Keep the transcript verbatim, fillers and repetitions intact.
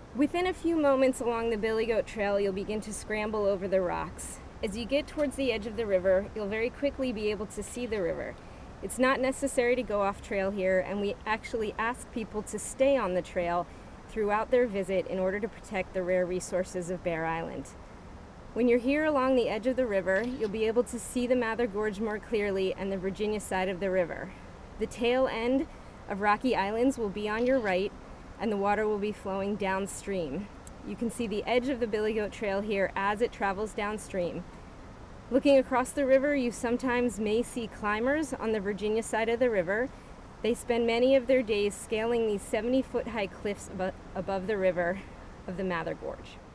Within a few moments along the Billy Goat Trail, you'll begin to scramble over the rocks. As you get towards the edge of the river, you'll very quickly be able to see the river. It's not necessary to go off trail here, and we actually ask people to stay on the trail throughout their visit in order to protect the rare resources of Bear Island. When you're here along the edge of the river, you'll be able to see the Mather Gorge more clearly and the Virginia side of the river. The tail end of Rocky Islands will be on your right, and the water will be flowing downstream. You can see the edge of the Billy Goat Trail here as it travels downstream. Looking across the river, you sometimes may see climbers on the Virginia side of the river. They spend many of their days scaling these seventy-foot high cliffs abo- above the river of the Mather Gorge.